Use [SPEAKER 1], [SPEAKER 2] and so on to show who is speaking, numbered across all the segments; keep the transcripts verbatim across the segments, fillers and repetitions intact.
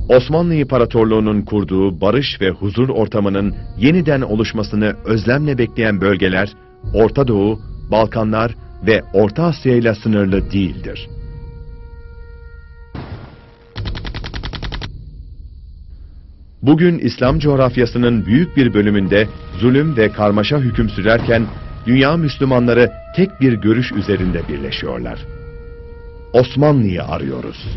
[SPEAKER 1] Osmanlı İmparatorluğu'nun kurduğu barış ve huzur ortamının yeniden oluşmasını özlemle bekleyen bölgeler, Orta Doğu, Balkanlar ve Orta Asya ile sınırlı değildir. Bugün İslam coğrafyasının büyük bir bölümünde zulüm ve karmaşa hüküm sürerken, dünya Müslümanları tek bir görüş üzerinde birleşiyorlar. Osmanlı'yı arıyoruz.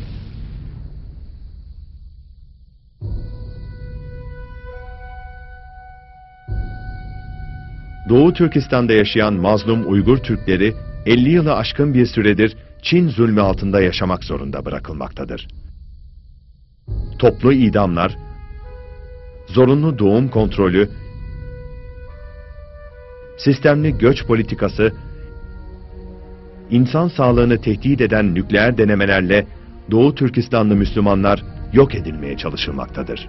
[SPEAKER 1] Doğu Türkistan'da yaşayan mazlum Uygur Türkleri, elli yılı aşkın bir süredir Çin zulmü altında yaşamak zorunda bırakılmaktadır. Toplu idamlar, zorunlu doğum kontrolü, sistemli göç politikası, insan sağlığını tehdit eden nükleer denemelerle Doğu Türkistanlı Müslümanlar yok edilmeye çalışılmaktadır.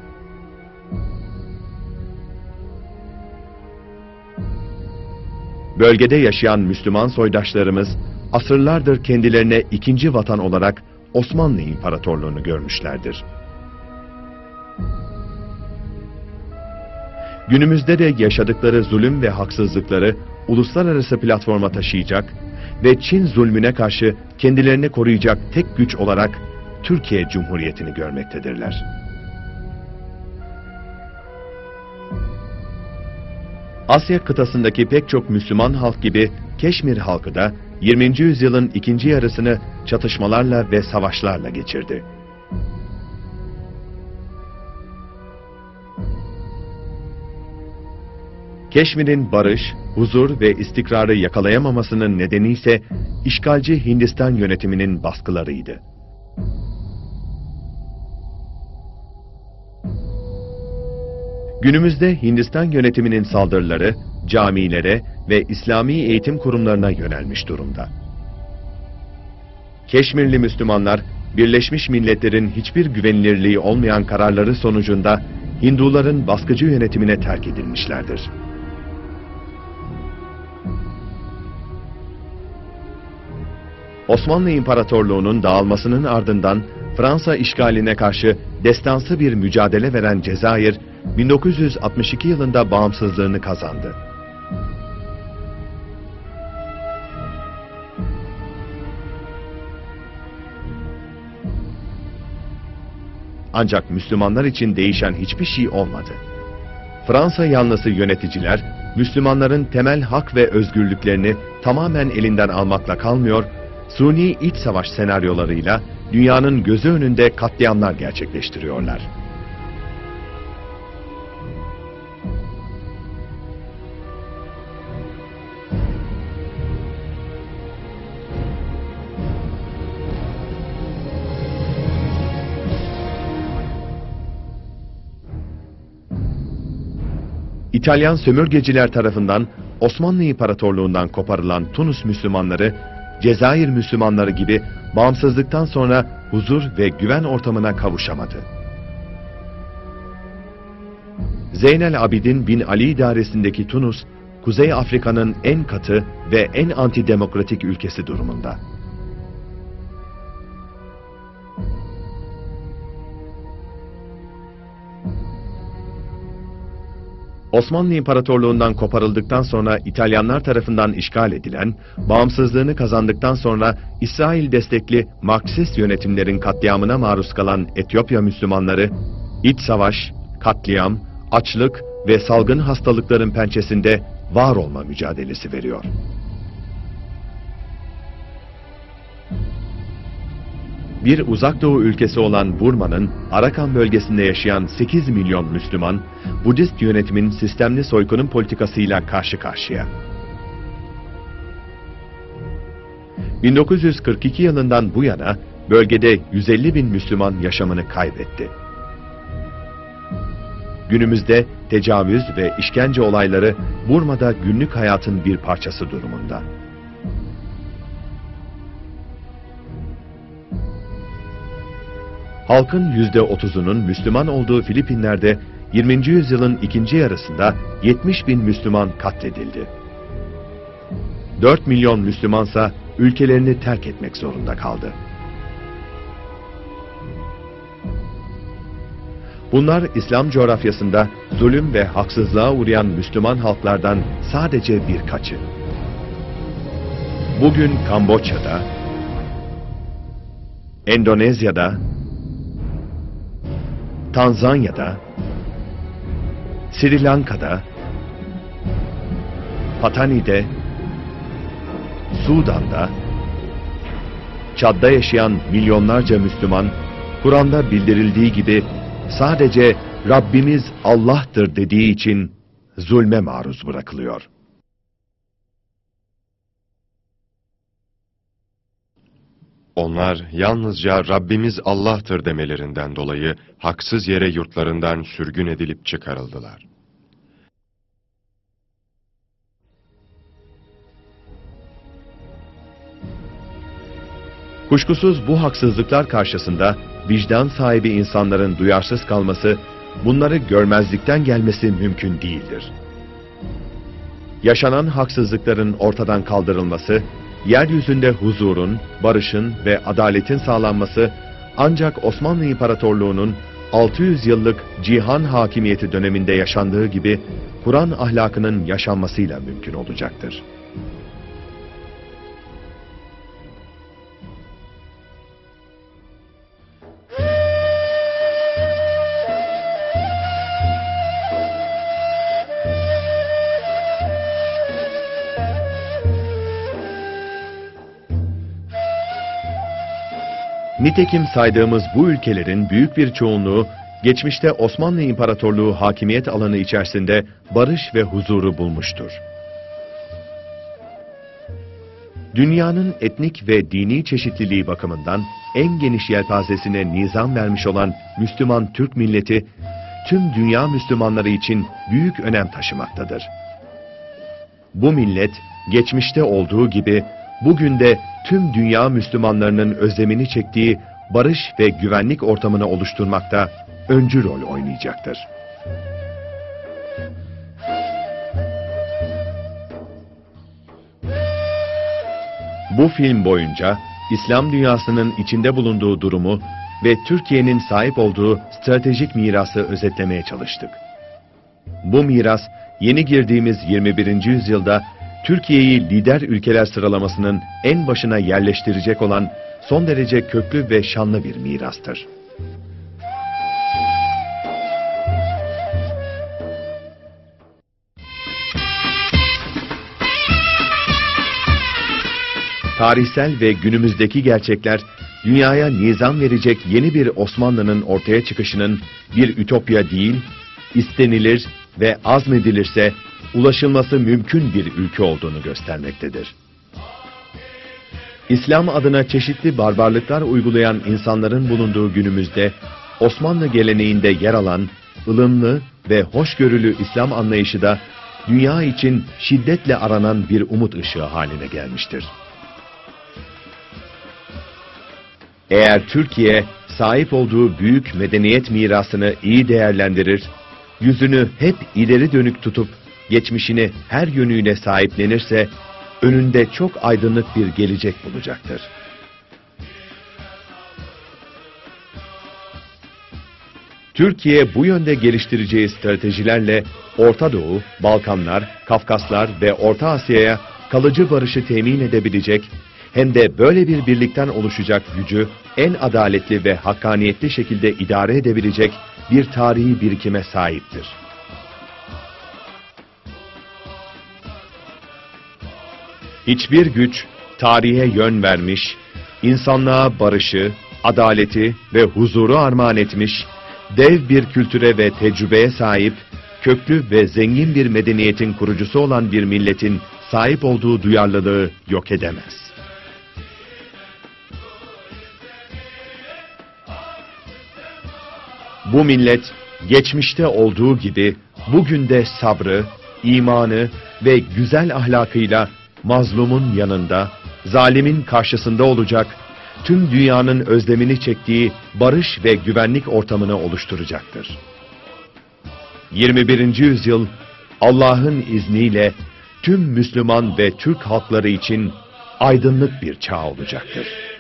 [SPEAKER 1] Bölgede yaşayan Müslüman soydaşlarımız, asırlardır kendilerine ikinci vatan olarak Osmanlı İmparatorluğu'nu görmüşlerdir. Günümüzde de yaşadıkları zulüm ve haksızlıkları uluslararası platforma taşıyacak ve Çin zulmüne karşı kendilerini koruyacak tek güç olarak Türkiye Cumhuriyeti'ni görmektedirler. Asya kıtasındaki pek çok Müslüman halk gibi Keşmir halkı da yirminci yüzyılın ikinci yarısını çatışmalarla ve savaşlarla geçirdi. Keşmir'in barış, huzur ve istikrarı yakalayamamasının nedeni ise işgalci Hindistan yönetiminin baskılarıydı. Günümüzde Hindistan yönetiminin saldırıları camilere ve İslami eğitim kurumlarına yönelmiş durumda. Keşmirli Müslümanlar, Birleşmiş Milletler'in hiçbir güvenilirliği olmayan kararları sonucunda Hinduların baskıcı yönetimine terk edilmişlerdir. Osmanlı İmparatorluğu'nun dağılmasının ardından Fransa işgaline karşı destansı bir mücadele veren Cezayir, bin dokuz yüz altmış iki yılında bağımsızlığını kazandı. Ancak Müslümanlar için değişen hiçbir şey olmadı. Fransa yanlısı yöneticiler, Müslümanların temel hak ve özgürlüklerini tamamen elinden almakla kalmıyor, suni iç savaş senaryolarıyla dünyanın gözü önünde katliamlar gerçekleştiriyorlar. İtalyan sömürgeciler tarafından Osmanlı İmparatorluğu'ndan koparılan Tunus Müslümanları, Cezayir Müslümanları gibi bağımsızlıktan sonra huzur ve güven ortamına kavuşamadı. Zeynel Abidin bin Ali idaresindeki Tunus, Kuzey Afrika'nın en katı ve en antidemokratik ülkesi durumunda. Osmanlı İmparatorluğu'ndan koparıldıktan sonra İtalyanlar tarafından işgal edilen, bağımsızlığını kazandıktan sonra İsrail destekli Marksist yönetimlerin katliamına maruz kalan Etiyopya Müslümanları, iç savaş, katliam, açlık ve salgın hastalıkların pençesinde var olma mücadelesi veriyor. Bir uzak doğu ülkesi olan Burma'nın Arakan bölgesinde yaşayan sekiz milyon Müslüman, Budist yönetimin sistemli soykırım politikasıyla karşı karşıya. bin dokuz yüz kırk iki yılından bu yana bölgede yüz elli bin Müslüman yaşamını kaybetti. Günümüzde tecavüz ve işkence olayları Burma'da günlük hayatın bir parçası durumunda. Halkın yüzde otuzunun Müslüman olduğu Filipinler'de yirminci yüzyılın ikinci yarısında yetmiş bin Müslüman katledildi. dört milyon Müslümansa ülkelerini terk etmek zorunda kaldı. Bunlar İslam coğrafyasında zulüm ve haksızlığa uğrayan Müslüman halklardan sadece birkaçı. Bugün Kamboçya'da, Endonezya'da, Tanzanya'da, Sri Lanka'da, Patani'de, Sudan'da, Çad'da yaşayan milyonlarca Müslüman, Kur'an'da bildirildiği gibi sadece Rabbimiz Allah'tır dediği için zulme maruz bırakılıyor.
[SPEAKER 2] Onlar yalnızca Rabbimiz Allah'tır demelerinden dolayı haksız yere yurtlarından sürgün edilip çıkarıldılar.
[SPEAKER 1] Kuşkusuz bu haksızlıklar karşısında vicdan sahibi insanların duyarsız kalması, bunları görmezlikten gelmesi mümkün değildir. Yaşanan haksızlıkların ortadan kaldırılması, yeryüzünde huzurun, barışın ve adaletin sağlanması ancak Osmanlı İmparatorluğu'nun altı yüz yıllık cihan hakimiyeti döneminde yaşandığı gibi Kur'an ahlakının yaşanmasıyla mümkün olacaktır. Nitekim saydığımız bu ülkelerin büyük bir çoğunluğu, geçmişte Osmanlı İmparatorluğu hakimiyet alanı içerisinde barış ve huzuru bulmuştur. Dünyanın etnik ve dini çeşitliliği bakımından en geniş yelpazesine nizam vermiş olan Müslüman Türk milleti, tüm dünya Müslümanları için büyük önem taşımaktadır. Bu millet, geçmişte olduğu gibi, bugün de tüm dünya Müslümanlarının özlemini çektiği barış ve güvenlik ortamını oluşturmakta öncü rol oynayacaktır. Bu film boyunca İslam dünyasının içinde bulunduğu durumu ve Türkiye'nin sahip olduğu stratejik mirası özetlemeye çalıştık. Bu miras, yeni girdiğimiz yirmi birinci yüzyılda Türkiye'yi lider ülkeler sıralamasının en başına yerleştirecek olan son derece köklü ve şanlı bir mirastır. Tarihsel ve günümüzdeki gerçekler, dünyaya nizam verecek yeni bir Osmanlı'nın ortaya çıkışının bir ütopya değil, istenilir ve azmedilirse ulaşılması mümkün bir ülke olduğunu göstermektedir. İslam adına çeşitli barbarlıklar uygulayan insanların bulunduğu günümüzde, Osmanlı geleneğinde yer alan ılımlı ve hoşgörülü İslam anlayışı da dünya için şiddetle aranan bir umut ışığı haline gelmiştir. Eğer Türkiye sahip olduğu büyük medeniyet mirasını iyi değerlendirir, yüzünü hep ileri dönük tutup geçmişini her yönüyle sahiplenirse, önünde çok aydınlık bir gelecek bulacaktır. Türkiye bu yönde geliştireceği stratejilerle Orta Doğu, Balkanlar, Kafkaslar ve Orta Asya'ya kalıcı barışı temin edebilecek, hem de böyle bir birlikten oluşacak gücü en adaletli ve hakkaniyetli şekilde idare edebilecek bir tarihi birikime sahiptir. Hiçbir güç tarihe yön vermiş, insanlığa barışı, adaleti ve huzuru armağan etmiş, dev bir kültüre ve tecrübeye sahip, köklü ve zengin bir medeniyetin kurucusu olan bir milletin sahip olduğu duyarlılığı yok edemez. Bu millet, geçmişte olduğu gibi bugün de sabrı, imanı ve güzel ahlakıyla mazlumun yanında, zalimin karşısında olacak, tüm dünyanın özlemini çektiği barış ve güvenlik ortamını oluşturacaktır. yirmi birinci yüzyıl, Allah'ın izniyle tüm Müslüman ve Türk halkları için aydınlık bir çağ olacaktır.